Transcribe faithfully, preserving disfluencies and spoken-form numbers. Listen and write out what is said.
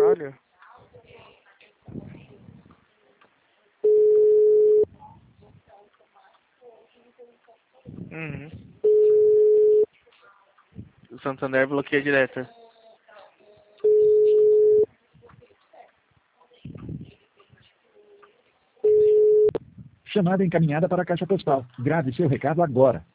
Caralho. Uhum. O Santander bloqueia direto. Chamada encaminhada para a caixa postal. Grave seu recado agora.